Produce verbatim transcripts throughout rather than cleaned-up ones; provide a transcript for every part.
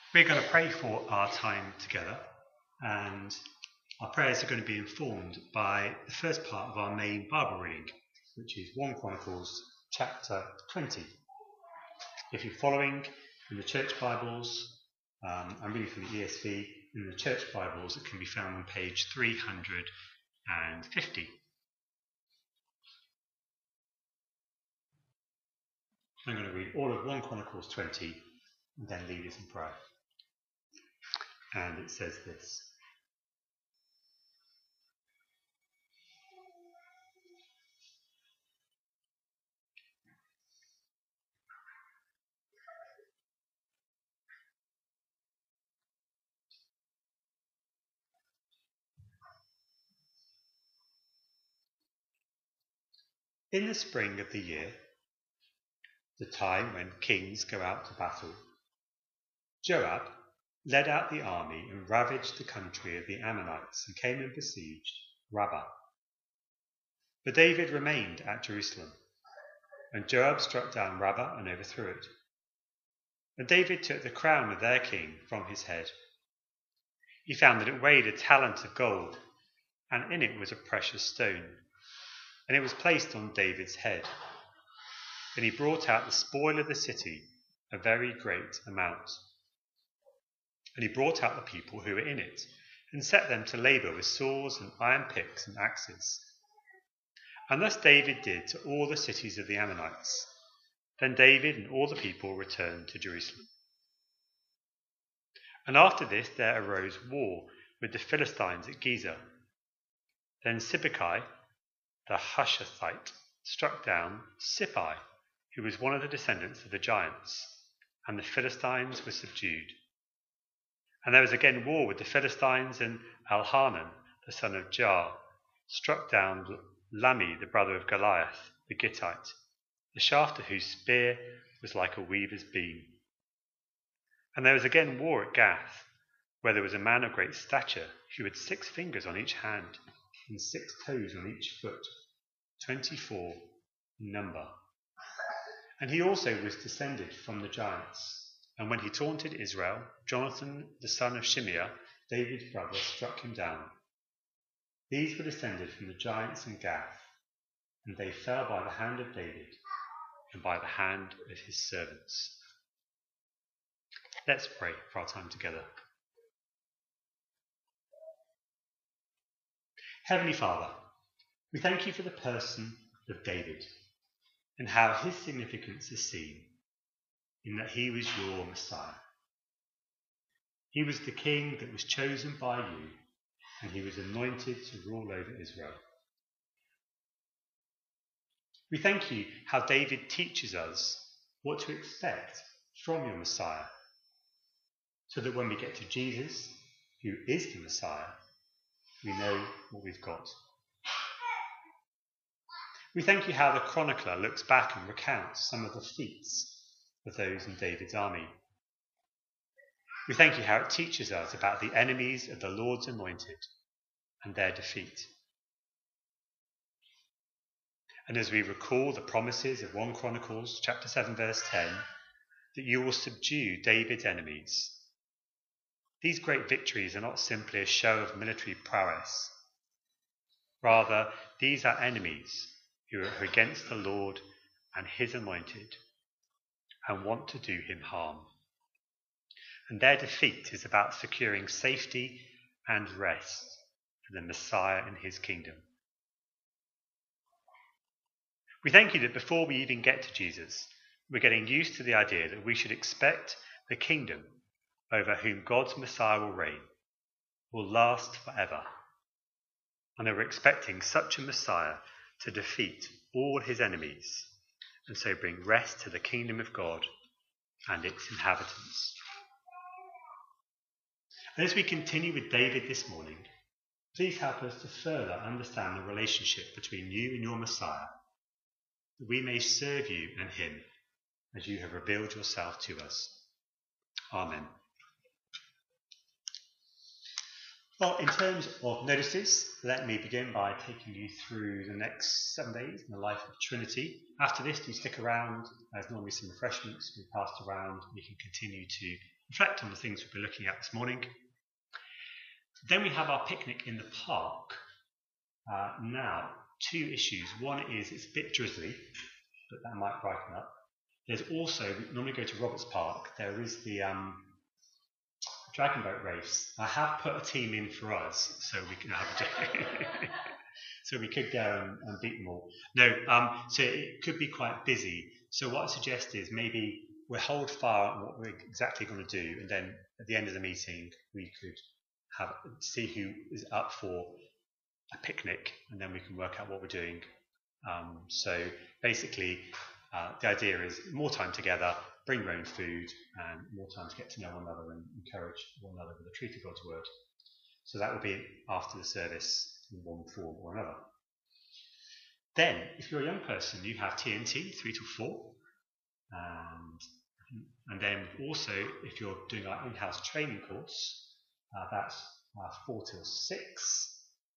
We're going to pray for our time together, and our prayers are going to be informed by the first part of our main Bible reading, which is First Chronicles chapter twenty. If you're following in the church Bibles, um, I'm reading from the E S V. In the church Bibles, it can be found on page three hundred fifty. I'm going to read all of First Chronicles twenty and then lead us in prayer. And it says this. In the spring of the year, the time when kings go out to battle, Joab led out the army and ravaged the country of the Ammonites and came and besieged Rabbah. But David remained at Jerusalem, and Joab struck down Rabbah and overthrew it. And David took the crown of their king from his head. He found that it weighed a talent of gold, and in it was a precious stone, and it was placed on David's head. Then he brought out the spoil of the city, a very great amount. And he brought out the people who were in it, and set them to labour with saws and iron picks and axes. And thus David did to all the cities of the Ammonites. Then David and all the people returned to Jerusalem. And after this there arose war with the Philistines at Gezer. Then Sibbecai, the Hushathite, struck down Sippai, who was one of the descendants of the giants, and the Philistines were subdued. And there was again war with the Philistines, and Elhanan, the son of Jair, struck down Lami, the brother of Goliath, the Gittite, the shaft of whose spear was like a weaver's beam. And there was again war at Gath, where there was a man of great stature, who had six fingers on each hand, and six toes on each foot, twenty-four in number. And he also was descended from the giants. And when he taunted Israel, Jonathan, the son of Shimeah, David's brother, struck him down. These were descended from the giants in Gath, and they fell by the hand of David and by the hand of his servants. Let's pray for our time together. Heavenly Father, we thank you for the person of David and how his significance is seen in that he was your Messiah. He was the king that was chosen by you, and he was anointed to rule over Israel. We thank you how David teaches us what to expect from your Messiah, so that when we get to Jesus, who is the Messiah, we know what we've got. We thank you how the chronicler looks back and recounts some of the feats of those in David's army. We thank you how it teaches us about the enemies of the Lord's anointed and their defeat. And as we recall the promises of First Chronicles chapter seven verse ten, that you will subdue David's enemies. These great victories are not simply a show of military prowess. Rather, these are enemies who are against the Lord and his anointed and want to do him harm. And their defeat is about securing safety and rest for the Messiah and his kingdom. We thank you that before we even get to Jesus, we're getting used to the idea that we should expect the kingdom over whom God's Messiah will reign will last forever. And that we're expecting such a Messiah to defeat all his enemies and so bring rest to the kingdom of God and its inhabitants. And as we continue with David this morning, please help us to further understand the relationship between you and your Messiah, that we may serve you and him as you have revealed yourself to us. Amen. Well, in terms of notices, let me begin by taking you through the next seven days in the life of Trinity. After this, do stick around. There's normally some refreshments to be passed around. You can continue to reflect on the things we'll be looking at this morning. Then we have our picnic in the park. Uh, now, two issues. One is it's a bit drizzly, but that might brighten up. There's also, we normally go to Roberts Park, there is the um, Dragon Boat race. I have put a team in for us, so we can have a so we could go and, and beat them all. No, um, so it could be quite busy. So what I suggest is maybe we'll hold fire on what we're exactly going to do, and then at the end of the meeting we could have see who is up for a picnic, and then we can work out what we're doing. Um, so basically, uh, the idea is more time together, bring your own food, and more time to get to know one another and encourage one another with the truth of God's word. So that will be after the service in one form or another. Then, if you're a young person, you have T N T, three till four. And, and then also, if you're doing our in-house training course, uh, that's uh, four till six.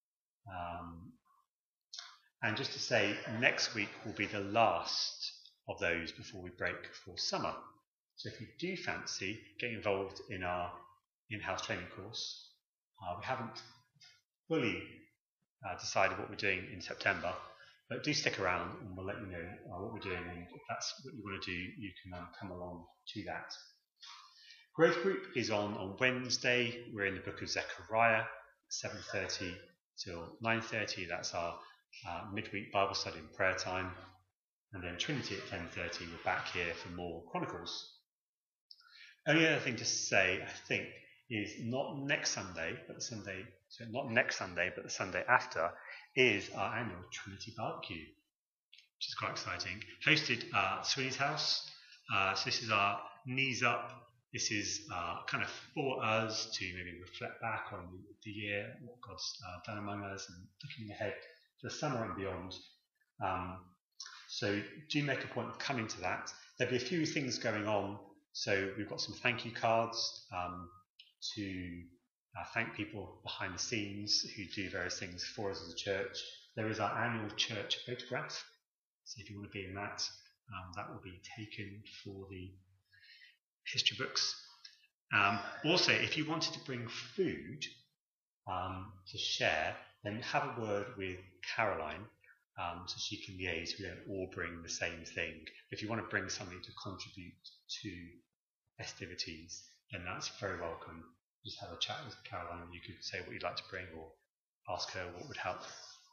Um, and just to say, next week will be the last of those before we break for summer. So if you do fancy getting involved in our in-house training course, uh, we haven't fully uh, decided what we're doing in September, but do stick around and we'll let you know uh, what we're doing, and if that's what you want to do, you can um, come along to that. Growth group is on on Wednesday. We're in the book of Zechariah, seven thirty till nine thirty. That's our uh, midweek Bible study and prayer time. And then Trinity at ten thirty, we're back here for more Chronicles. Only other thing to say, I think, is not next Sunday, but the Sunday, so not next Sunday, but the Sunday after, is our annual Trinity Barbecue, which is quite exciting. Hosted uh, at Sweeney's house. Uh, so this is our knees up. This is uh, kind of for us to maybe reflect back on the year, what God's uh, done among us, and looking ahead to the summer and beyond. Um, so do make a point of coming to that. There'll be a few things going on. So we've got some thank you cards um, to uh, thank people behind the scenes who do various things for us as a church. There is our annual church photograph. So if you want to be in that, um, that will be taken for the history books. Um, also, if you wanted to bring food um, to share, then have a word with Caroline um, so she can liaise. We don't all bring the same thing. If you want to bring something to contribute to festivities, then that's very welcome. Just have a chat with Caroline. You could say what you'd like to bring or ask her what would help.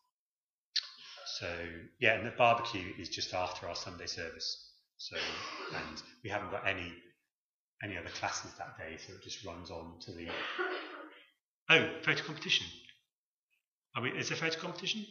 So, yeah, and the barbecue is just after our Sunday service. So, and we haven't got any any other classes that day, so it just runs on to the... Oh, photo competition. Are we, is there photo competition?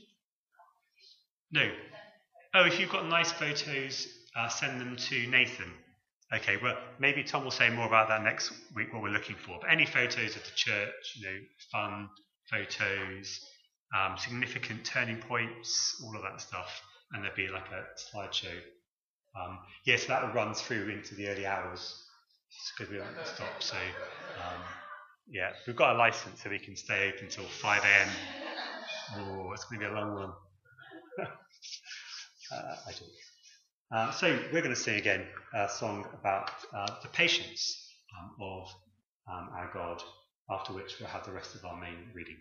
No. Oh, if you've got nice photos, uh, send them to Nathan. Okay, well, maybe Tom will say more about that next week, what we're looking for. But any photos of the church, you know, fun photos, um, significant turning points, all of that stuff, and there'll be like a slideshow. Um, yes, yeah, so that will run through into the early hours, because we don't stop. So, um, yeah, we've got a license, so we can stay open until five a m Oh, it's going to be a long one. uh, I do. Uh, so we're going to sing again a song about uh, the patience um, of um, our God, after which we'll have the rest of our main reading.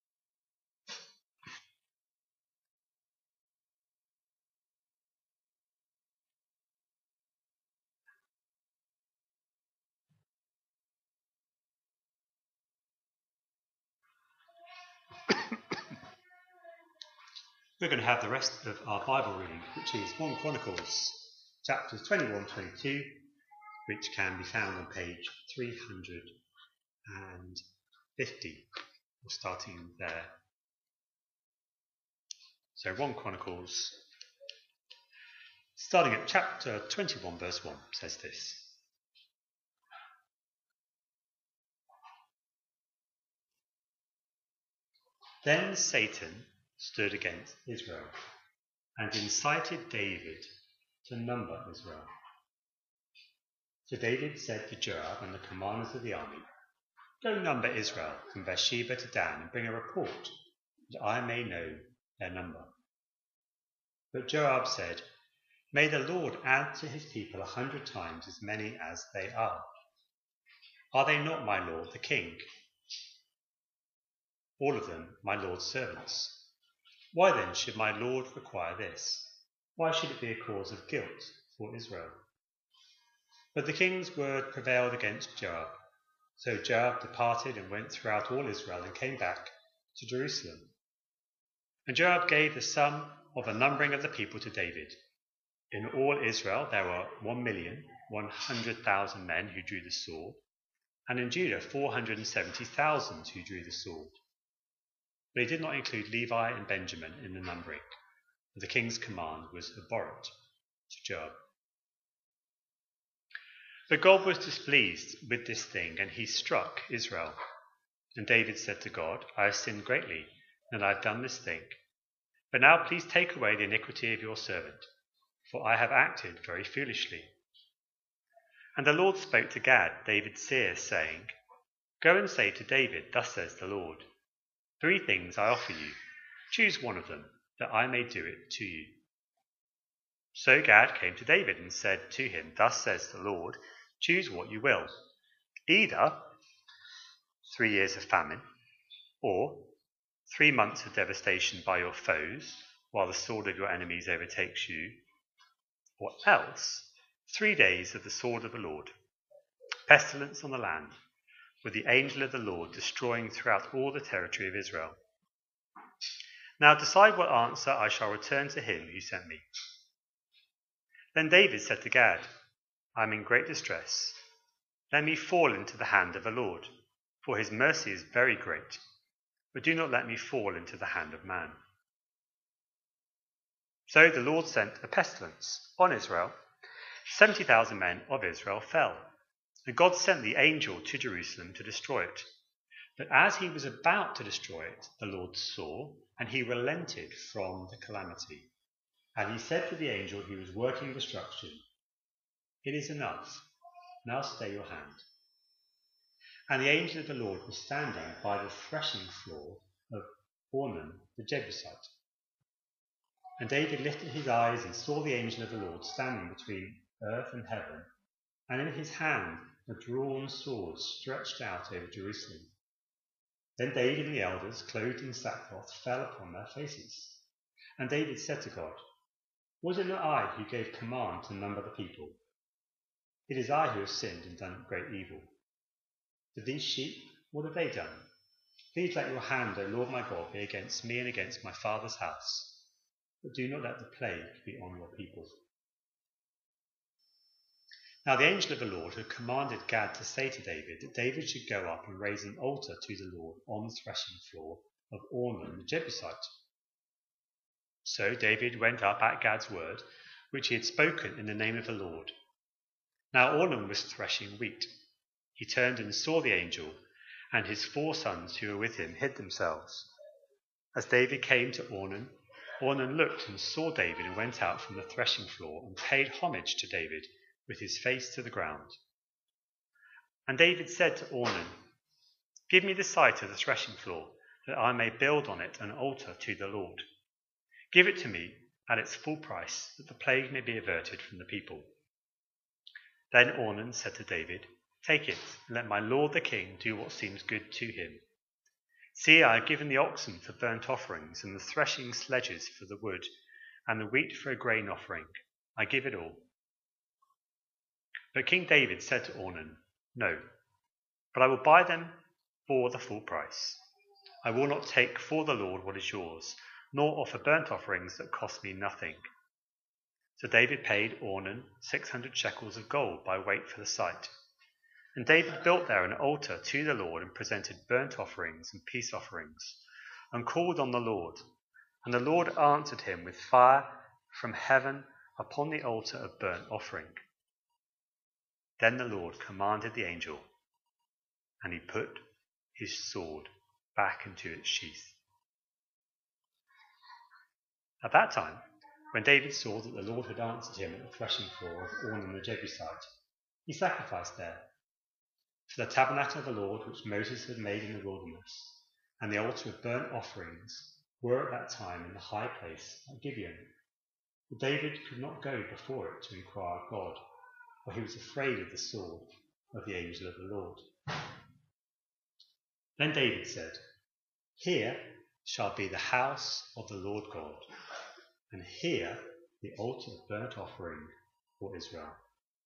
We're going to have the rest of our Bible reading, which is First Chronicles, chapters twenty-one to twenty-two, which can be found on page three hundred fifty, or starting there. So First Chronicles, starting at chapter twenty-one, verse one, says this. Then Satan stood against Israel and incited David to number Israel. So David said to Joab and the commanders of the army, "Go number Israel from Beersheba to Dan and bring a report, that I may know their number." But Joab said, "May the Lord add to his people a hundred times as many as they are." Are they not my lord the king? All of them my lord's servants. Why then should my lord require this? Why should it be a cause of guilt for Israel? But the king's word prevailed against Joab. So Joab departed and went throughout all Israel and came back to Jerusalem. And Joab gave the sum of the numbering of the people to David. In all Israel there were one million one hundred thousand men who drew the sword, and in Judah four hundred and seventy thousand who drew the sword. But he did not include Levi and Benjamin in the numbering, for the king's command was abhorrent to Joab. But God was displeased with this thing, and he struck Israel. And David said to God, I have sinned greatly, and I have done this thing. But now please take away the iniquity of your servant, for I have acted very foolishly. And the Lord spoke to Gad, David's seer, saying, Go and say to David, Thus says the Lord, Three things I offer you. Choose one of them, that I may do it to you. So Gad came to David and said to him, Thus says the Lord, Choose what you will, either three years of famine, or three months of devastation by your foes, while the sword of your enemies overtakes you, or else three days of the sword of the Lord, pestilence on the land, with the angel of the Lord destroying throughout all the territory of Israel. Now decide what answer I shall return to him who sent me. Then David said to Gad, I am in great distress. Let me fall into the hand of the Lord, for his mercy is very great, but do not let me fall into the hand of man. So the Lord sent a pestilence on Israel. Seventy thousand men of Israel fell, and God sent the angel to Jerusalem to destroy it. But as he was about to destroy it, the Lord saw, and he relented from the calamity. And he said to the angel who was working destruction, It is enough, now stay your hand. And the angel of the Lord was standing by the threshing floor of Ornan the Jebusite. And David lifted his eyes and saw the angel of the Lord standing between earth and heaven, and in his hand a drawn sword stretched out over Jerusalem. Then David and the elders, clothed in sackcloth, fell upon their faces. And David said to God, Was it not I who gave command to number the people? It is I who have sinned and done great evil. To these sheep, what have they done? Please let your hand, O Lord my God, be against me and against my father's house, but do not let the plague be on your people. Now the angel of the Lord had commanded Gad to say to David that David should go up and raise an altar to the Lord on the threshing floor of Ornan the Jebusite. So David went up at Gad's word, which he had spoken in the name of the Lord. Now Ornan was threshing wheat. He turned and saw the angel, and his four sons who were with him hid themselves. As David came to Ornan, Ornan looked and saw David and went out from the threshing floor and paid homage to David with his face to the ground. And David said to Ornan, Give me the site of the threshing floor, that I may build on it an altar to the Lord. Give it to me at its full price, that the plague may be averted from the people. Then Ornan said to David, Take it, and let my lord the king do what seems good to him. See, I have given the oxen for burnt offerings, and the threshing sledges for the wood, and the wheat for a grain offering. I give it all. But King David said to Ornan, No, but I will buy them for the full price. I will not take for the Lord what is yours, nor offer burnt offerings that cost me nothing. So David paid Ornan six hundred shekels of gold by weight for the site. And David built there an altar to the Lord and presented burnt offerings and peace offerings, and called on the Lord. And the Lord answered him with fire from heaven upon the altar of burnt offering. Then the Lord commanded the angel, and he put his sword back into its sheath. At that time, when David saw that the Lord had answered him at the threshing floor of Ornan the Jebusite, he sacrificed there. For the tabernacle of the Lord which Moses had made in the wilderness, and the altar of burnt offerings, were at that time in the high place at Gibeon. But David could not go before it to inquire of God, for he was afraid of the sword, of the angel of the Lord. Then David said, "Here shall be the house of the Lord God, and here the altar of burnt offering for Israel."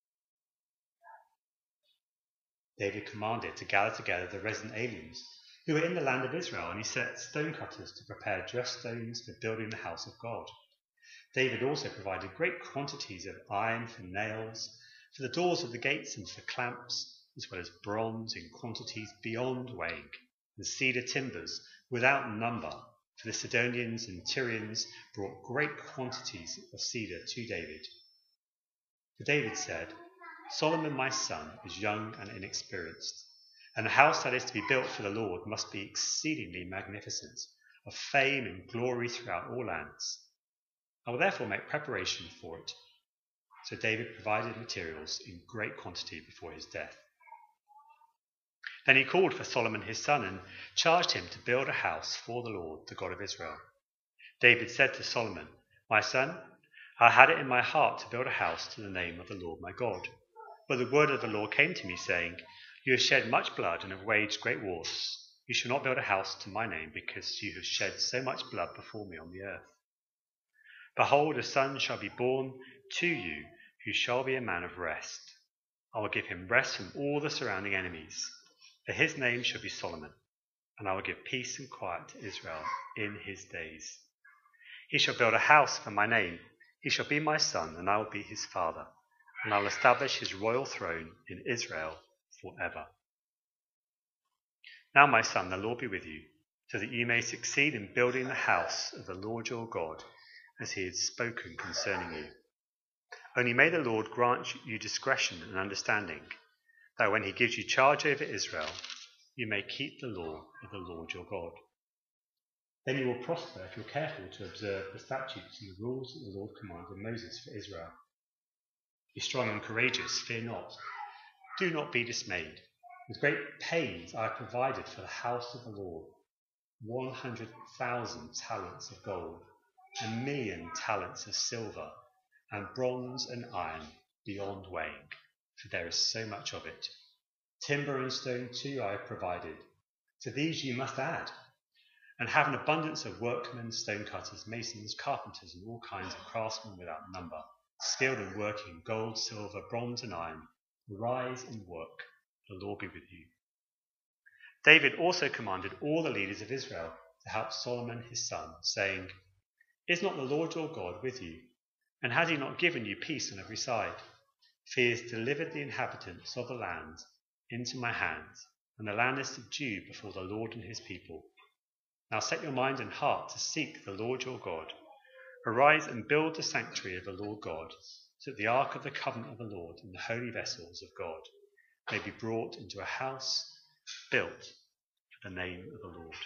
David commanded to gather together the resident aliens who were in the land of Israel, and he set stonecutters to prepare dressed stones for building the house of God. David also provided great quantities of iron for nails, for the doors of the gates and for clamps, as well as bronze in quantities beyond weighing, and cedar timbers without number, for the Sidonians and Tyrians brought great quantities of cedar to David. For David said, "Solomon my son is young and inexperienced, and the house that is to be built for the Lord must be exceedingly magnificent, of fame and glory throughout all lands. I will therefore make preparation for it." So David provided materials in great quantity before his death. Then he called for Solomon his son and charged him to build a house for the Lord, the God of Israel. David said to Solomon, "My son, I had it in my heart to build a house to the name of the Lord my God. But the word of the Lord came to me, saying, 'You have shed much blood and have waged great wars. You shall not build a house to my name, because you have shed so much blood before me on the earth. Behold, a son shall be born to you, who shall be a man of rest. I will give him rest from all the surrounding enemies. For his name shall be Solomon, and I will give peace and quiet to Israel in his days. He shall build a house for my name. He shall be my son, and I will be his father, and I will establish his royal throne in Israel forever. Now, my son, the Lord be with you, so that you may succeed in building the house of the Lord your God, as he has spoken concerning you. Only may the Lord grant you discretion and understanding, that when he gives you charge over Israel, you may keep the law of the Lord your God. Then you will prosper if you're careful to observe the statutes and the rules that the Lord commanded Moses for Israel. Be strong and courageous, fear not. Do not be dismayed. With great pains I have provided for the house of the Lord one hundred thousand talents of gold, a million talents of silver, and bronze and iron beyond weighing, for there is so much of it. Timber and stone too I have provided. To these you must add, and have an abundance of workmen, stonecutters, masons, carpenters, and all kinds of craftsmen without number, skilled in working gold, silver, bronze, and iron. Arise and work. The Lord be with you." David also commanded all the leaders of Israel to help Solomon his son, saying, "Is not the Lord your God with you? And has he not given you peace on every side? For he has delivered the inhabitants of the land into my hands, and the land is subdued before the Lord and his people. Now set your mind and heart to seek the Lord your God. Arise and build the sanctuary of the Lord God, so that the ark of the covenant of the Lord and the holy vessels of God may be brought into a house built for the name of the Lord."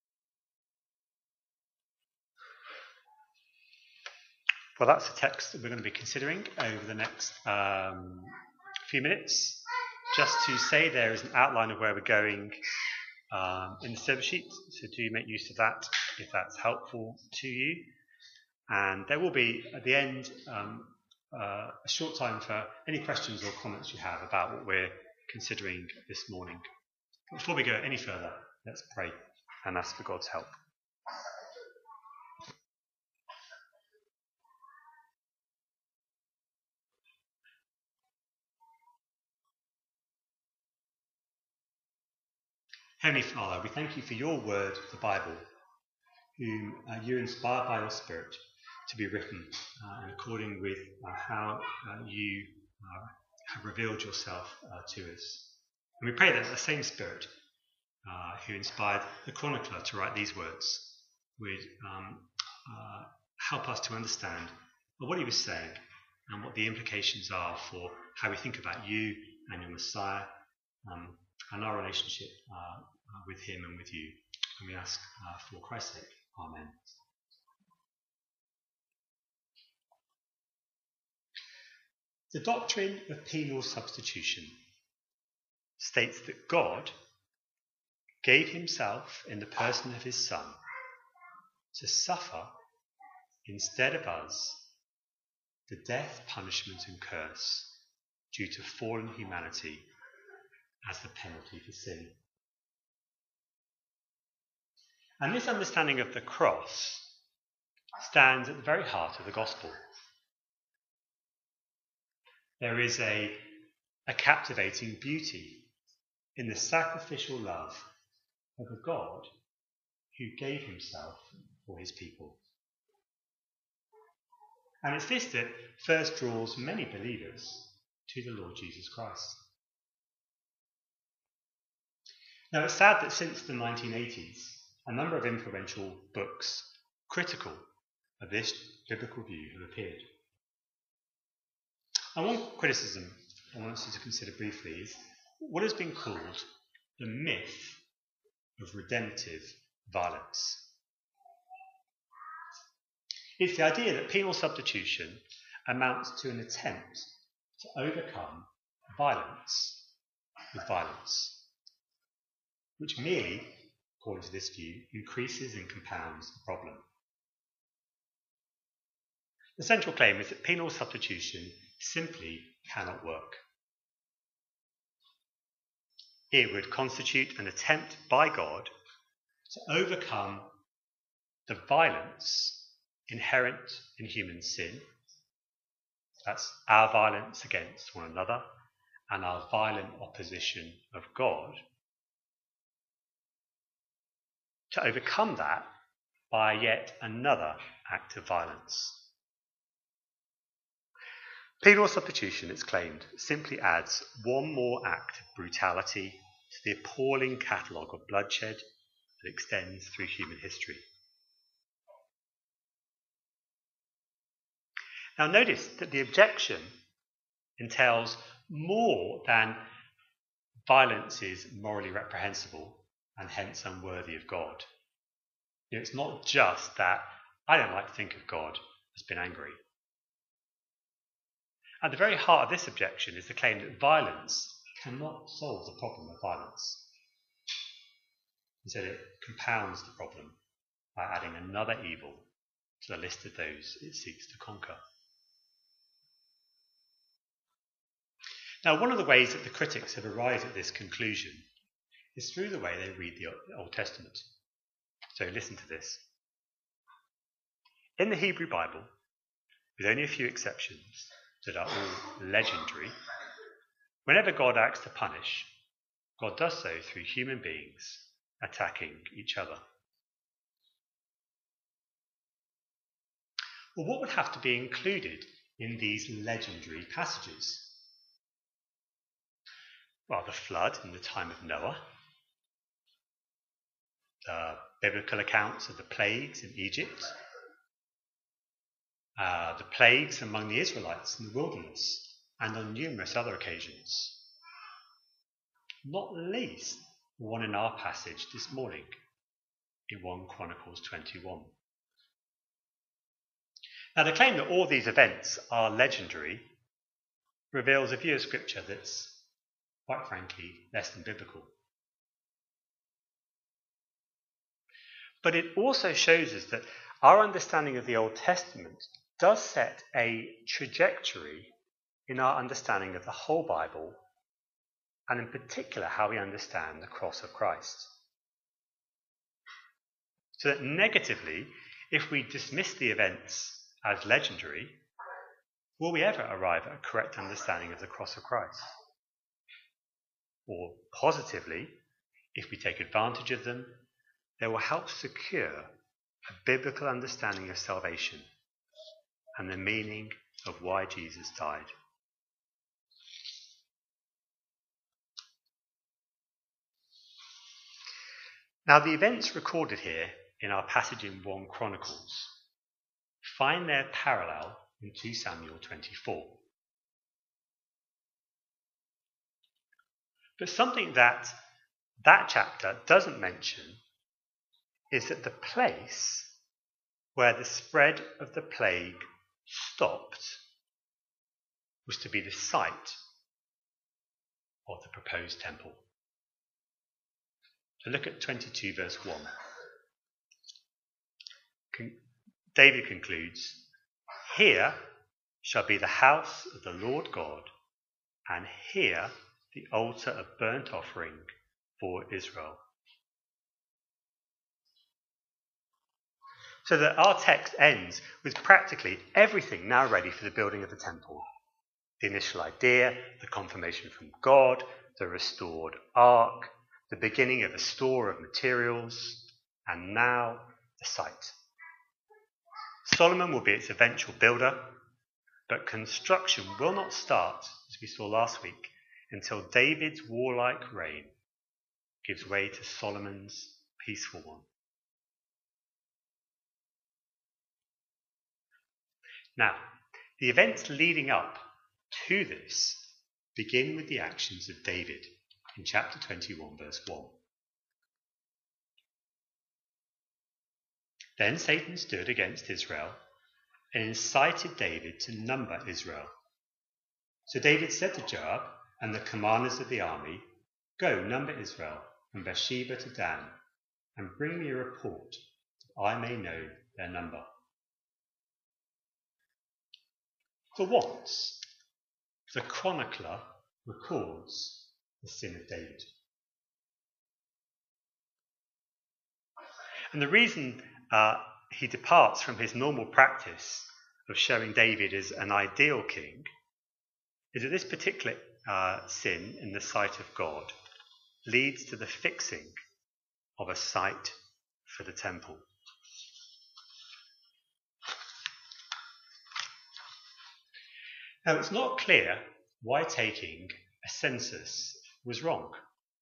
Well, that's the text that we're going to be considering over the next um, few minutes. Just to say, there is an outline of where we're going um, in the service sheet, so do make use of that if that's helpful to you. And there will be, at the end, um, uh, a short time for any questions or comments you have about what we're considering this morning. Before we go any further, let's pray and ask for God's help. Heavenly Father, we thank you for your word, the Bible, whom uh, you inspired by your Spirit to be written uh, and according with uh, how uh, you uh, have revealed yourself uh, to us. And we pray that the same Spirit uh, who inspired the chronicler to write these words would um, uh, help us to understand what he was saying and what the implications are for how we think about you and your Messiah um, and our relationship uh, uh, with him and with you. And we ask uh, for Christ's sake. Amen. The doctrine of penal substitution states that God gave himself in the person of his Son to suffer instead of us the death, punishment and curse due to fallen humanity as the penalty for sin. And this understanding of the cross stands at the very heart of the gospel. There is a, a captivating beauty in the sacrificial love of a God who gave himself for his people. And it's this that first draws many believers to the Lord Jesus Christ. Now, it's sad that since the nineteen eighties, a number of influential books critical of this biblical view have appeared. And one criticism I want us to consider briefly is what has been called the myth of redemptive violence. It's the idea that penal substitution amounts to an attempt to overcome violence with violence, which merely, according to this view, increases and compounds the problem. The central claim is that penal substitution simply cannot work. It would constitute an attempt by God to overcome the violence inherent in human sin. That's our violence against one another and our violent opposition of God. To overcome that by yet another act of violence. Penal substitution, it's claimed, simply adds one more act of brutality to the appalling catalogue of bloodshed that extends through human history. Now notice that the objection entails more than violence is morally reprehensible and hence unworthy of God. You know, it's not just that I don't like to think of God as being angry. At the very heart of this objection is the claim that violence cannot solve the problem of violence. Instead, it compounds the problem by adding another evil to the list of those it seeks to conquer. Now, one of the ways that the critics have arrived at this conclusion is through the way they read the Old Testament. So listen to this. In the Hebrew Bible, with only a few exceptions that are all legendary, whenever God acts to punish, God does so through human beings attacking each other. Well, what would have to be included in these legendary passages? Well, the flood in the time of Noah, the biblical accounts of the plagues in Egypt, uh, the plagues among the Israelites in the wilderness, and on numerous other occasions. Not least the one in our passage this morning in First Chronicles twenty-one. Now, the claim that all these events are legendary reveals a view of Scripture that's, quite frankly, less than biblical. But it also shows us that our understanding of the Old Testament does set a trajectory in our understanding of the whole Bible, and in particular how we understand the cross of Christ. So that negatively, if we dismiss the events as legendary, will we ever arrive at a correct understanding of the cross of Christ? Or positively, if we take advantage of them, they will help secure a biblical understanding of salvation and the meaning of why Jesus died. Now, the events recorded here in our passage in First Chronicles find their parallel in Second Samuel twenty-four. But something that that chapter doesn't mention is that the place where the spread of the plague stopped was to be the site of the proposed temple. So look at twenty-two verse one. Con- David concludes, "Here shall be the house of the Lord God, and here the altar of burnt offering for Israel. So that our text ends with practically everything now ready for the building of the temple. The initial idea, the confirmation from God, the restored ark, the beginning of a store of materials, and now the site. Solomon will be its eventual builder, but construction will not start, as we saw last week, until David's warlike reign gives way to Solomon's peaceful one. Now, the events leading up to this begin with the actions of David in chapter twenty-one, verse one. Then Satan stood against Israel and incited David to number Israel. So David said to Joab and the commanders of the army, "Go, number Israel from Beersheba to Dan, and bring me a report that I may know their number." For once, the chronicler records the sin of David. And the reason uh, he departs from his normal practice of showing David as an ideal king is that this particular uh, sin in the sight of God leads to the fixing of a site for the temple. Now, it's not clear why taking a census was wrong.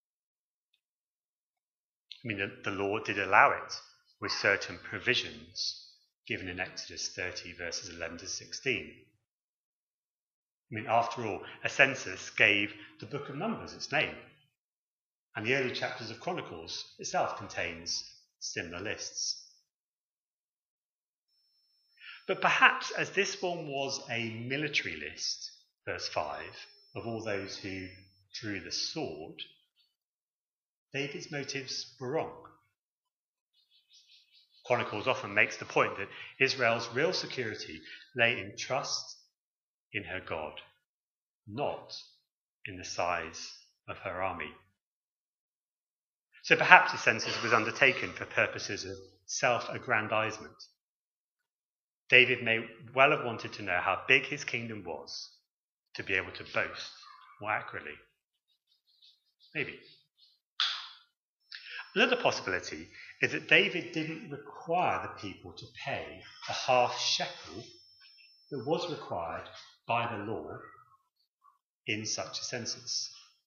I mean, the, the law did allow it with certain provisions given in Exodus thirty, verses eleven to sixteen. I mean, after all, a census gave the book of Numbers its name, and the early chapters of Chronicles itself contains similar lists. But perhaps as this one was a military list, verse five, of all those who drew the sword, David's motives were wrong. Chronicles often makes the point that Israel's real security lay in trust in her God, not in the size of her army. So perhaps the census was undertaken for purposes of self-aggrandizement. David may well have wanted to know how big his kingdom was to be able to boast more accurately. Maybe. Another possibility is that David didn't require the people to pay the half shekel that was required by the law in such a census.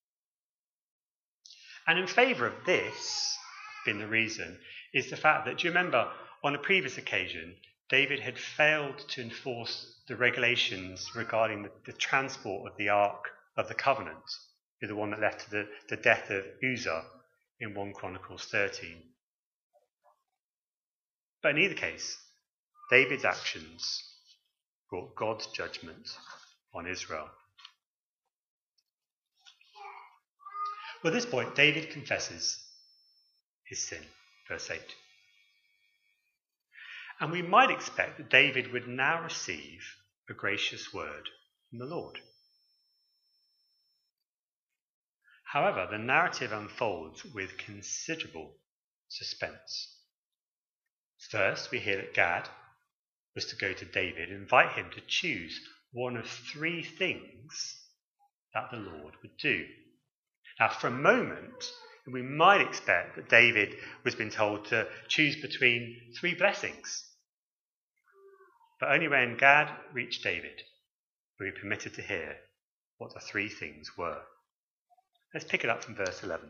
And in favour of this, being the reason, is the fact that, do you remember, on a previous occasion, David had failed to enforce the regulations regarding the, the transport of the Ark of the Covenant, the one that led to the, the death of Uzzah in First Chronicles thirteen. But in either case, David's actions brought God's judgment on Israel. Well, at this point, David confesses his sin, verse eight. And we might expect that David would now receive a gracious word from the Lord. However, the narrative unfolds with considerable suspense. First, we hear that Gad was to go to David and invite him to choose one of three things that the Lord would do. Now, for a moment, we might expect that David was being told to choose between three blessings. But only when Gad reached David were we permitted to hear what the three things were. Let's pick it up from verse eleven.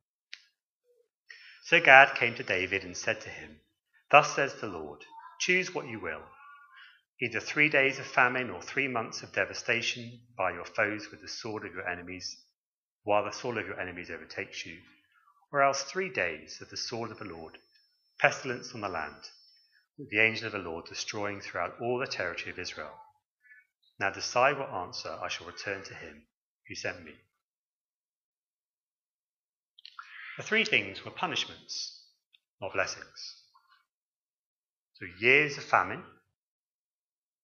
So Gad came to David and said to him, "Thus says the Lord, choose what you will, either three days of famine or three months of devastation by your foes with the sword of your enemies, while the sword of your enemies overtakes you, or else three days of the sword of the Lord, pestilence on the land, with the angel of the Lord destroying throughout all the territory of Israel. Now decide what answer I shall return to him who sent me." The three things were punishments, not blessings. So years of famine,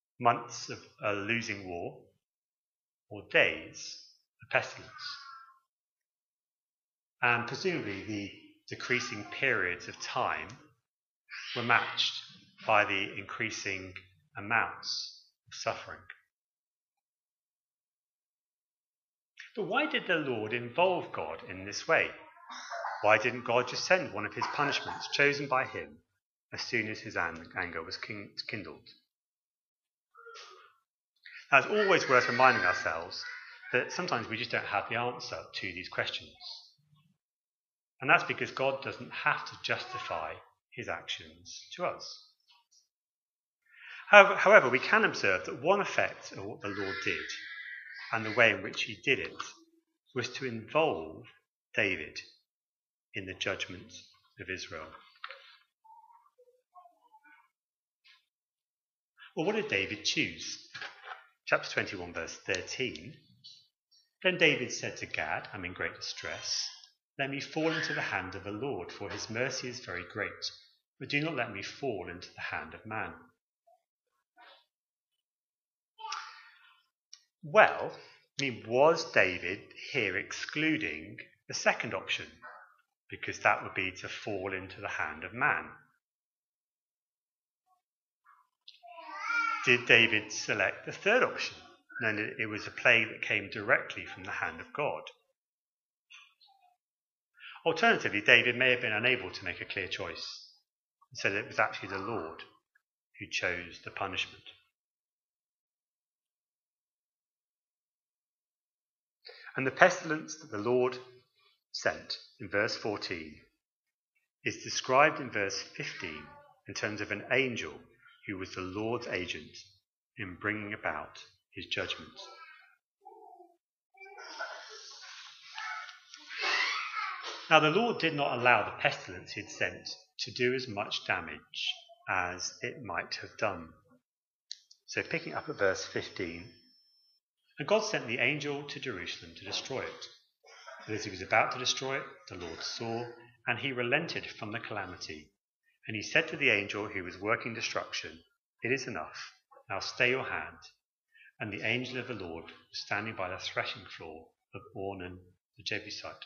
months of a losing war, or days of pestilence. and presumably the decreasing periods of time were matched by the increasing amounts of suffering. But why did the Lord involve God in this way? Why didn't God just send one of his punishments chosen by him as soon as his anger was kindled? Now, it's always worth reminding ourselves that sometimes we just don't have the answer to these questions. And that's because God doesn't have to justify his actions to us. However, we can observe that one effect of what the Lord did and the way in which he did it was to involve David in the judgment of Israel. Well, what did David choose? Chapter twenty-one, verse thirteen. Then David said to Gad, I'm in great distress. Let me fall into the hand of the Lord, for his mercy is very great. But do not let me fall into the hand of man. Well, I mean, was David here excluding the second option? Because that would be to fall into the hand of man. Did David select the third option? And it was a plague that came directly from the hand of God. Alternatively, David may have been unable to make a clear choice, and said it was actually the Lord who chose the punishment. And the pestilence that the Lord sent in verse fourteen is described in verse fifteen in terms of an angel who was the Lord's agent in bringing about his judgment. Now, the Lord did not allow the pestilence he had sent to do as much damage as it might have done. So picking up at verse fifteen, and God sent the angel to Jerusalem to destroy it. But as he was about to destroy it, the Lord saw, and he relented from the calamity. And he said to the angel who was working destruction, It is enough, now stay your hand. And the angel of the Lord was standing by the threshing floor of Ornan the Jebusite.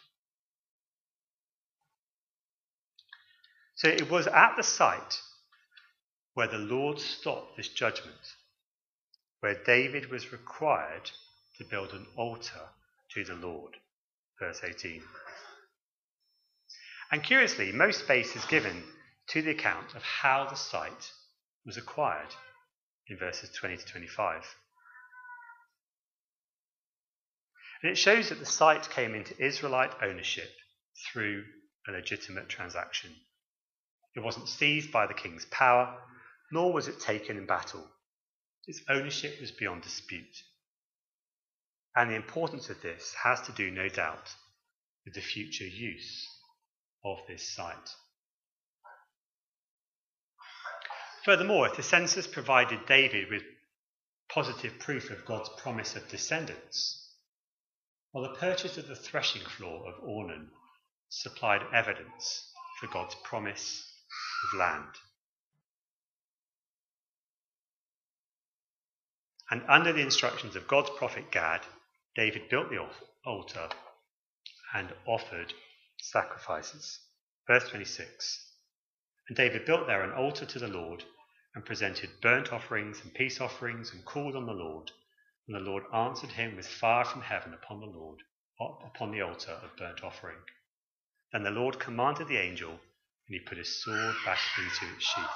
So it was at the site where the Lord stopped this judgment, where David was required to build an altar to the Lord. Verse eighteen. And curiously, most space is given to the account of how the site was acquired in verses twenty to twenty-five. And it shows that the site came into Israelite ownership through a legitimate transaction. It wasn't seized by the king's power, nor was it taken in battle. Its ownership was beyond dispute. And the importance of this has to do, no doubt, with the future use of this site. Furthermore, if the census provided David with positive proof of God's promise of descendants, well, the purchase of the threshing floor of Ornan supplied evidence for God's promise of land. And under the instructions of God's prophet Gad, David built the altar and offered sacrifices. Verse twenty-six. And David built there an altar to the Lord and presented burnt offerings and peace offerings and called on the Lord. And the Lord answered him with fire from heaven upon the Lord, upon the altar of burnt offering. Then the Lord commanded the angel, and he put his sword back into its sheath.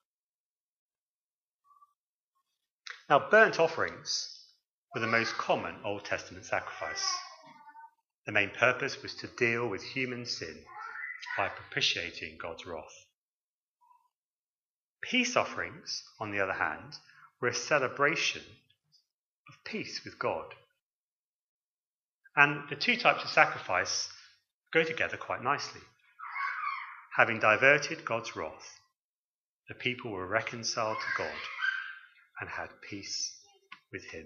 Now, burnt offerings were the most common Old Testament sacrifice. The main purpose was to deal with human sin by propitiating God's wrath. Peace offerings, on the other hand, were a celebration of peace with God. And the two types of sacrifice go together quite nicely. Having diverted God's wrath, the people were reconciled to God and had peace with him.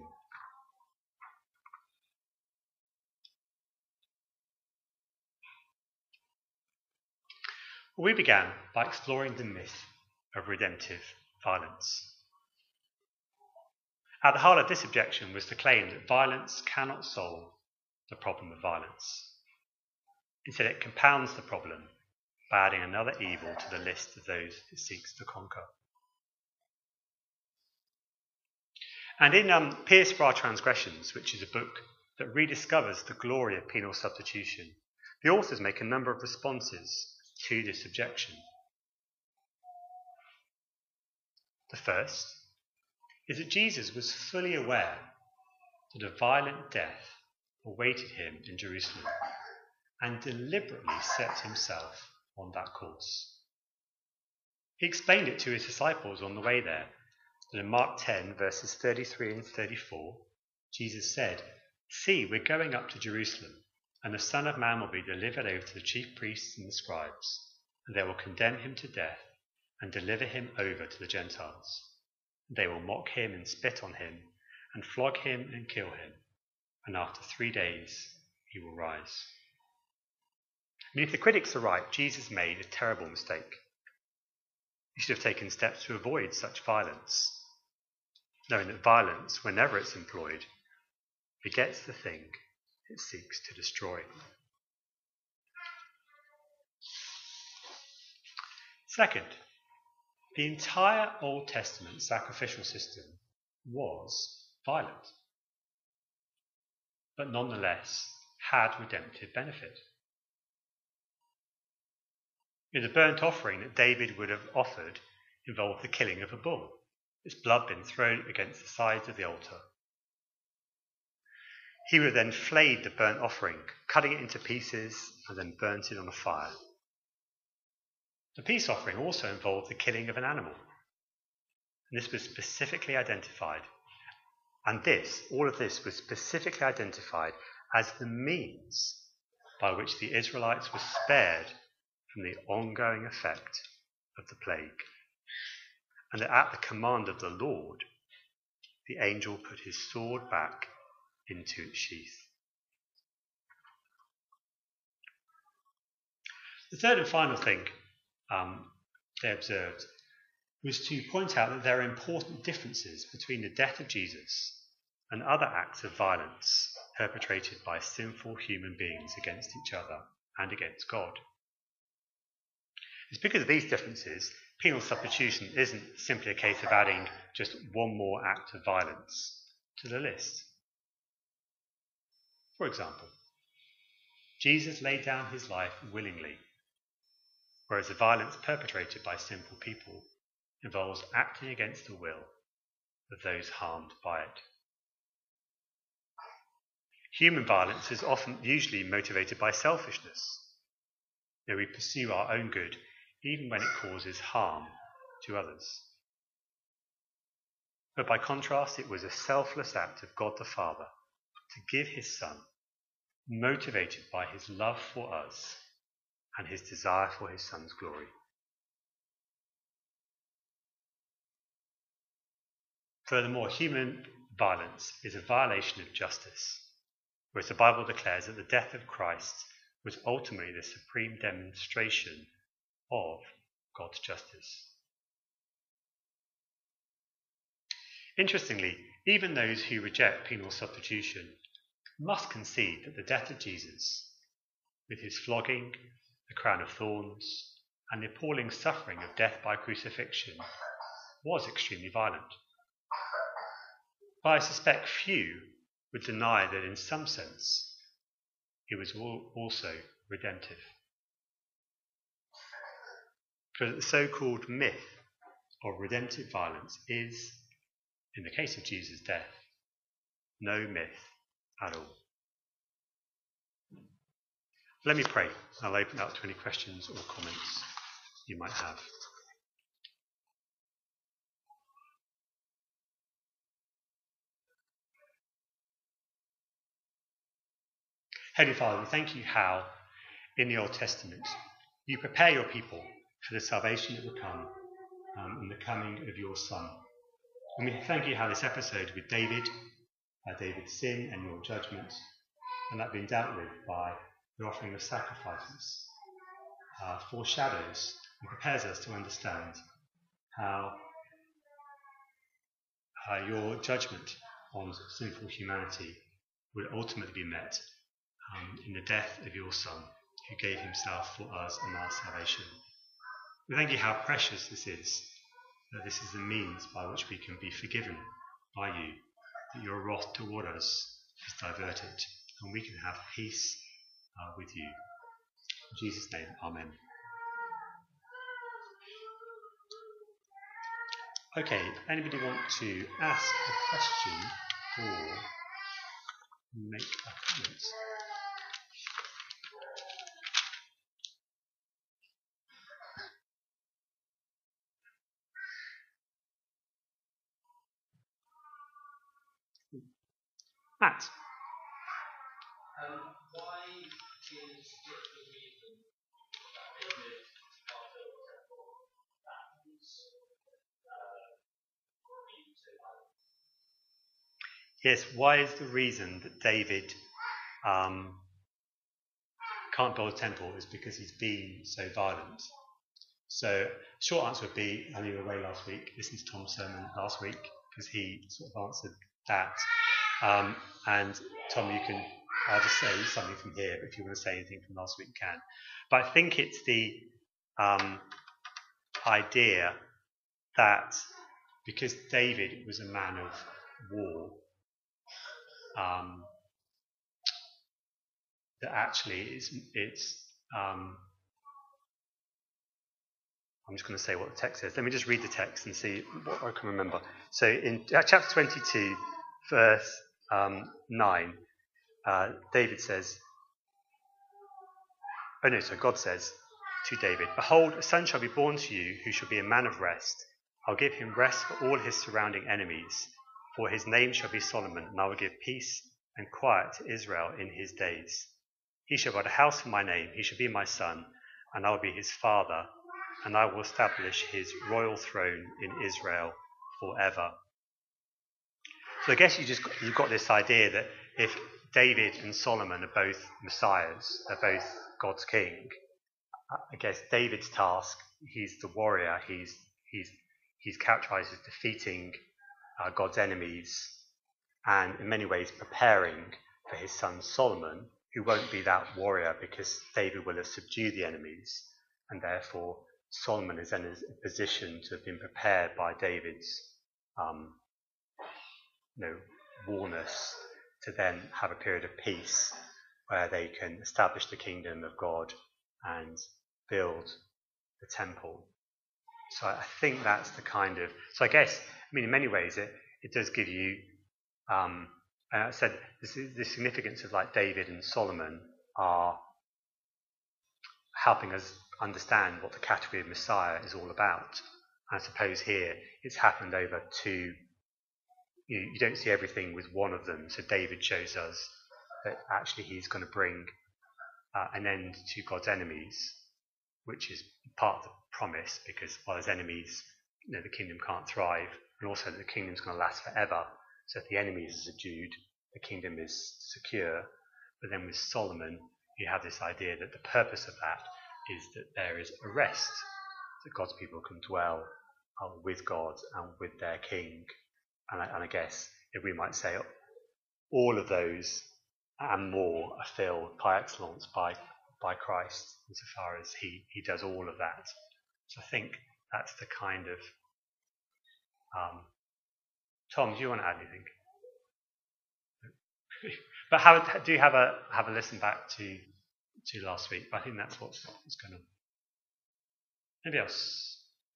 We began by exploring the myth of redemptive violence. At the heart of this objection was the claim that violence cannot solve the problem of violence. Instead, it compounds the problem by adding another evil to the list of those it seeks to conquer. And in um, Pierced for Our Transgressions, which is a book that rediscovers the glory of penal substitution, the authors make a number of responses to this objection. The first is that Jesus was fully aware that a violent death awaited him in Jerusalem and deliberately set himself on that course. He explained it to his disciples on the way there. And in Mark ten, verses thirty-three and thirty-four, Jesus said, "See, we're going up to Jerusalem, and the Son of Man will be delivered over to the chief priests and the scribes, and they will condemn him to death and deliver him over to the Gentiles. They will mock him and spit on him and flog him and kill him, and after three days he will rise." I mean, if the critics are right, Jesus made a terrible mistake. He should have taken steps to avoid such violence, knowing that violence, whenever it's employed, begets the thing it seeks to destroy. Second, the entire Old Testament sacrificial system was violent, but nonetheless had redemptive benefit. The burnt offering that David would have offered involved the killing of a bull, its blood being thrown against the sides of the altar. He would have then flayed the burnt offering, cutting it into pieces, and then burnt it on a fire. The peace offering also involved the killing of an animal. And this was specifically identified. And this, all of this was specifically identified as the means by which the Israelites were spared from the ongoing effect of the plague. And that at the command of the Lord, the angel put his sword back into its sheath. The third and final thing um, they observed was to point out that there are important differences between the death of Jesus and other acts of violence perpetrated by sinful human beings against each other and against God. It's because of these differences, penal substitution isn't simply a case of adding just one more act of violence to the list. For example, Jesus laid down his life willingly, whereas the violence perpetrated by sinful people involves acting against the will of those harmed by it. Human violence is often usually motivated by selfishness. You know, we pursue our own good even when it causes harm to others. But by contrast, it was a selfless act of God the Father to give his Son, motivated by his love for us and his desire for his Son's glory. Furthermore, human violence is a violation of justice, whereas the Bible declares that the death of Christ was ultimately the supreme demonstration of God's justice. Interestingly, even those who reject penal substitution must concede that the death of Jesus, with his flogging, the crown of thorns, and the appalling suffering of death by crucifixion, was extremely violent. But I suspect few would deny that in some sense it was also redemptive. For the so-called myth of redemptive violence is, in the case of Jesus' death, no myth at all. Let me pray. I'll open up to any questions or comments you might have. Heavenly Father, we thank you how, in the Old Testament, you prepare your people for the salvation that will come um, in the coming of your Son. And we thank you how this episode with David, uh, David's sin and your judgment, and that being dealt with by the offering of sacrifices, uh, foreshadows and prepares us to understand how uh, your judgment on sinful humanity would ultimately be met um, in the death of your Son, who gave himself for us and our salvation. We thank you how precious this is, that this is the means by which we can be forgiven by you, that your wrath toward us is diverted, and we can have peace uh, with you. In Jesus' name, amen. Okay, anybody want to ask a question or make a comment? Matt? Um, why is it the reason that David can't build a temple that is uh, being so violent? Yes, why is the reason that David um, can't build a temple is because he's been so violent. So, short answer would be, I mean, you were away last week, listen to Tom's sermon last week, because he sort of answered that. Um, and Tom, you can, I'll just say something from here, but if you want to say anything from last week, you can. But I think it's the um, idea that because David was a man of war, um, that actually it's, it's um, I'm just going to say what the text says. Let me just read the text and see what I can remember. So in chapter twenty-two, verse um, nine, uh, David says, oh no, so God says to David, behold, a son shall be born to you who shall be a man of rest. I'll give him rest for all his surrounding enemies. For his name shall be Solomon, and I will give peace and quiet to Israel in his days. He shall build a house for my name. He shall be my son, and I will be his father, and I will establish his royal throne in Israel forever. So I guess you just you've got this idea that if David and Solomon are both messiahs, they're both God's king, I guess David's task, he's the warrior, he's he's he's characterized as defeating uh, God's enemies and in many ways preparing for his son Solomon, who won't be that warrior because David will have subdued the enemies, and therefore Solomon is then in a position to have been prepared by David's um, you know, warness to then have a period of peace where they can establish the kingdom of God and build the temple. So I think that's the kind of... So I guess, I mean, in many ways, it, it does give you... Um, and I said the, the significance of like David and Solomon are helping us understand what the category of Messiah is all about. I suppose here it's happened over two... You, you don't see everything with one of them. So David shows us that actually he's going to bring uh, an end to God's enemies, which is part of the promise, because while there's enemies, you know, the kingdom can't thrive, and also that the kingdom's going to last forever. So if the enemies are subdued, the kingdom is secure. But then with Solomon, you have this idea that the purpose of that is that there is a rest, that God's people can dwell uh, with God and with their king. And I, and I guess if we might say all of those and more are filled par excellence by by Christ, insofar as he, he does all of that. So I think that's the kind of... Um, Tom, do you want to add anything? But have, do have a have a listen back to to last week. But I think that's what's, what's going on. Anybody else?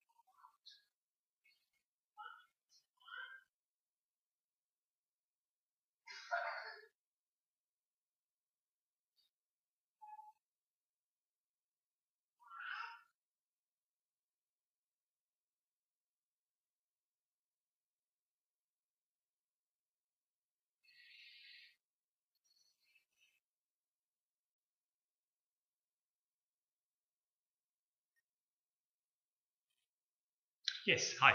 Yes, hi.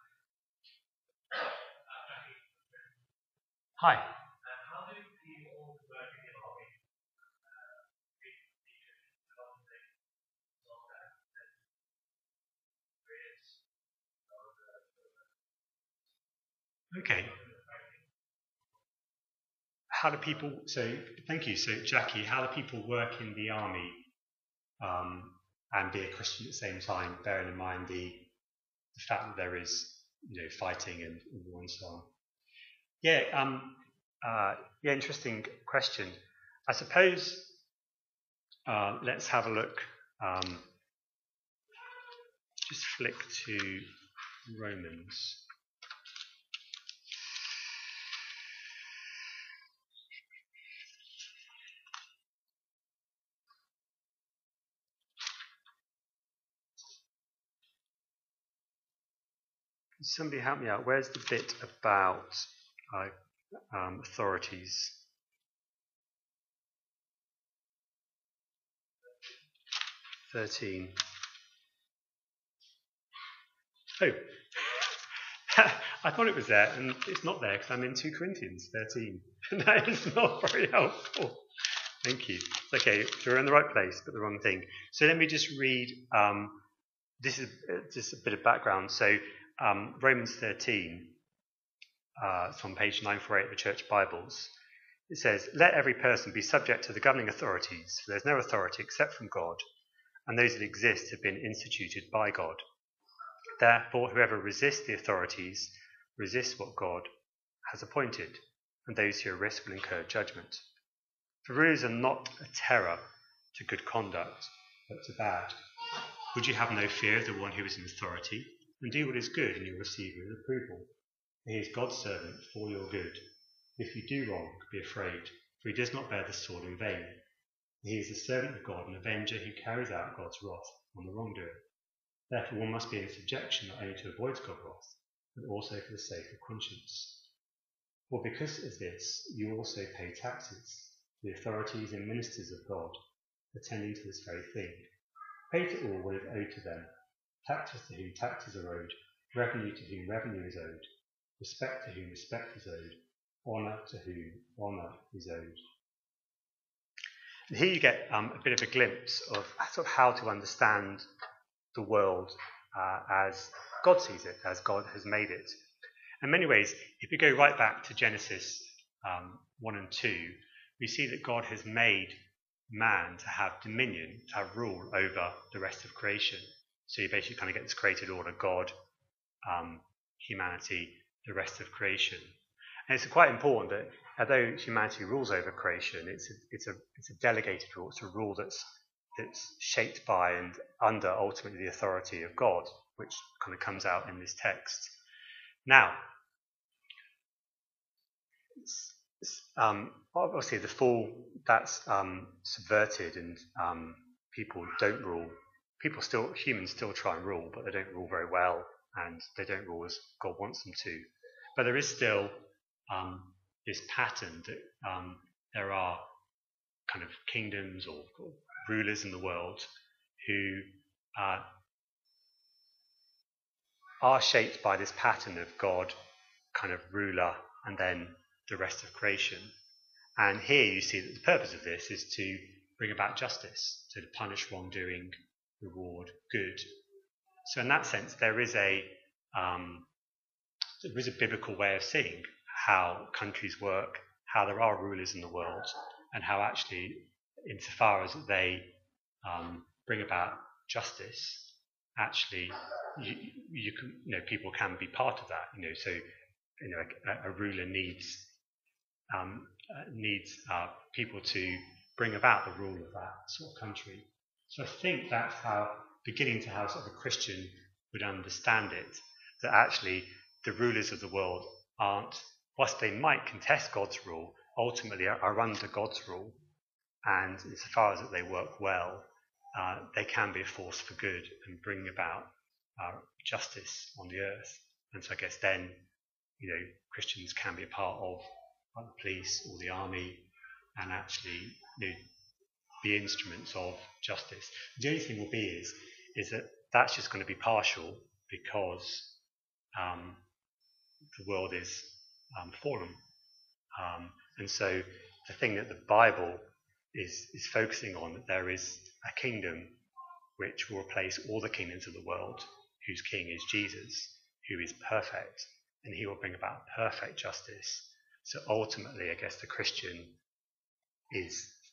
Hi. Okay. How do people, so thank you. So Jackie, how do people work in the army um, and be a Christian at the same time, bearing in mind the, the fact that there is, you know, fighting and, and war and so on. Yeah, um, uh, yeah, interesting question. I suppose uh, let's have a look. Um, just flick to Romans. Somebody help me out. Where's the bit about uh, um, authorities? thirteen. Oh, I thought it was there, and it's not there because I'm in two Corinthians thirteen. That is not very helpful. Thank you. It's okay, you're in the right place, but the wrong thing. So let me just read. Um, this is just a bit of background. So um, Romans thirteen, uh, it's on page nine forty-eight of the Church Bibles. It says, "Let every person be subject to the governing authorities, for there's no authority except from God, and those that exist have been instituted by God. Therefore, whoever resists the authorities resists what God has appointed, and those who resist will incur judgment. For rulers are not a terror to good conduct, but to bad. Would you have no fear of the one who is in authority, and do what is good, and you'll receive his approval? He is God's servant for your good. If you do wrong, be afraid, for he does not bear the sword in vain. He is the servant of God, an avenger who carries out God's wrath on the wrongdoer. Therefore one must be in subjection not only to avoid God's wrath, but also for the sake of conscience. For because of this you also pay taxes, the authorities and ministers of God, attending to this very thing. Pay to all what is owed to them, taxes to whom taxes are owed, revenue to whom revenue is owed, respect to whom respect is owed, honour to whom honour is owed." And here you get um, a bit of a glimpse of sort of how to understand the world uh, as God sees it, as God has made it. In many ways, if we go right back to Genesis um, one and two, we see that God has made man to have dominion, to have rule over the rest of creation. So you basically kind of get this created order: God, um, humanity, the rest of creation. And it's quite important that although humanity rules over creation, it's a, it's a, it's a delegated rule. It's a rule that's that's shaped by and under ultimately the authority of God, which kind of comes out in this text. Now, um, obviously the fall, that's um, subverted, and um, people don't rule. People still, humans still try and rule, but they don't rule very well, and they don't rule as God wants them to. But there is still um, this pattern that um, there are kind of kingdoms or, or rulers in the world who uh, are shaped by this pattern of God, kind of ruler, and then the rest of creation. And here you see that the purpose of this is to bring about justice, so to punish wrongdoing, reward good. So in that sense, there is a um, there is a biblical way of seeing how countries work, how there are rulers in the world, and how actually, insofar as they um, bring about justice, actually, you, you can, you know, people can be part of that. You know, so you know, a, a ruler needs um, uh, needs uh, people to bring about the rule of that sort of country. So I think that's how, beginning to how sort of a Christian would understand it, that actually the rulers of the world aren't, whilst they might contest God's rule, ultimately are, are under God's rule, and insofar as that they work well, uh, they can be a force for good and bring about uh, justice on the earth. And so I guess then, you know, Christians can be a part of like the police or the army, and actually, you know, be instruments of justice. The only thing will be is, is that that's just going to be partial, because um, the world is um, fallen. Um, and so the thing that the Bible is, is focusing on, that there is a kingdom which will replace all the kingdoms of the world, whose king is Jesus, who is perfect, and he will bring about perfect justice. So ultimately, I guess the Christian is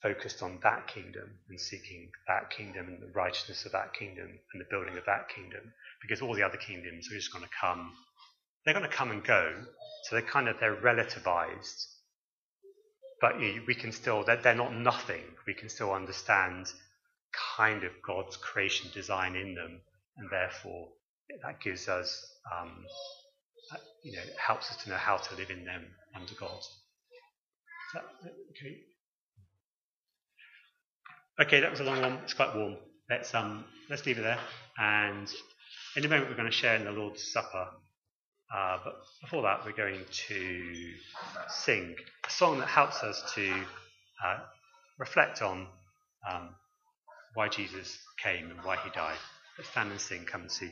focused on that kingdom and seeking that kingdom and the righteousness of that kingdom and the building of that kingdom, because all the other kingdoms are just going to come. They're going to come and go, so they're kind of they're relativized, but we can still they're, they're not nothing. We can still understand kind of God's creation design in them, and therefore that gives us, um, you know, helps us to know how to live in them under God. Is that okay? Okay, that was a long one. It's quite warm. Let's um let's leave it there, and in a moment we're going to share in the Lord's Supper. Uh, but before that, we're going to sing a song that helps us to uh, reflect on um, why Jesus came and why he died. Let's stand and sing, Come and See.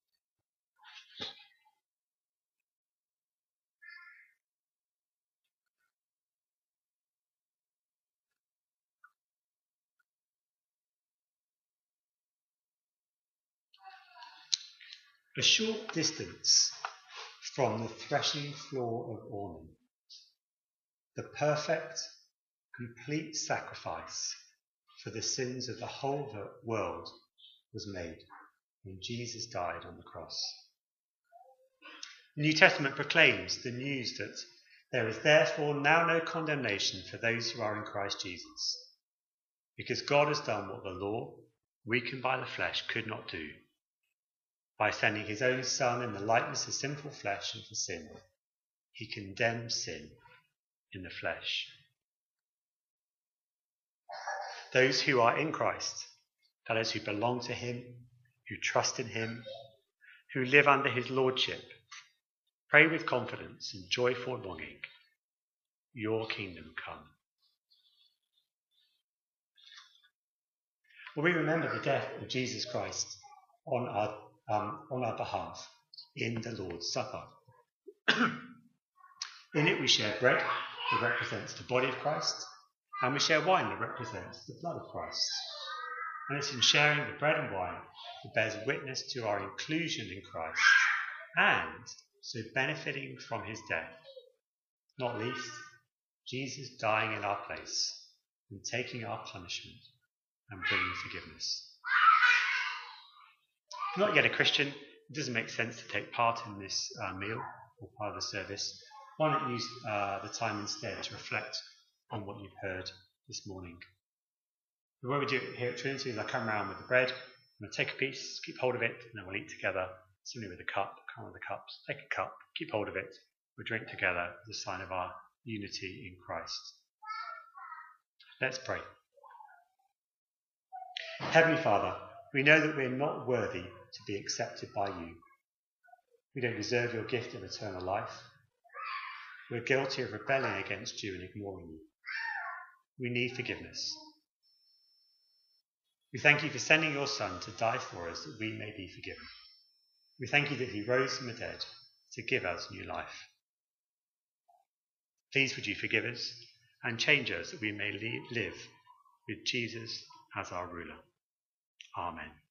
A short distance from the threshing floor of Ornan, the perfect, complete sacrifice for the sins of the whole world was made when Jesus died on the cross. The New Testament proclaims the news that there is therefore now no condemnation for those who are in Christ Jesus, because God has done what the law, weakened by the flesh, could not do. By sending his own Son in the likeness of sinful flesh and for sin, he condemned sin in the flesh. Those who are in Christ, that is, who belong to him, who trust in him, who live under his lordship, pray with confidence and joyful longing, your kingdom come. Well, we remember the death of Jesus Christ on our Um, on our behalf in the Lord's Supper. In it we share bread that represents the body of Christ, and we share wine that represents the blood of Christ. And it's in sharing the bread and wine that bears witness to our inclusion in Christ, and so benefiting from his death, not least Jesus dying in our place and taking our punishment and bringing forgiveness. If you're not yet a Christian, it doesn't make sense to take part in this uh, meal or part of the service. Why not use uh, the time instead to reflect on what you've heard this morning? The way we do it here at Trinity is I come around with the bread, I'm going to take a piece, keep hold of it, and then we'll eat together. Similarly with the cup, come with the cups, take a cup, keep hold of it, we'll drink together as a sign of our unity in Christ. Let's pray. Heavenly Father, we know that we're not worthy to be accepted by you. We don't deserve your gift of eternal life. We're guilty of rebelling against you and ignoring you. We need forgiveness. We thank you for sending your Son to die for us that we may be forgiven. We thank you that he rose from the dead to give us new life. Please would you forgive us and change us that we may live with Jesus as our ruler. Amen.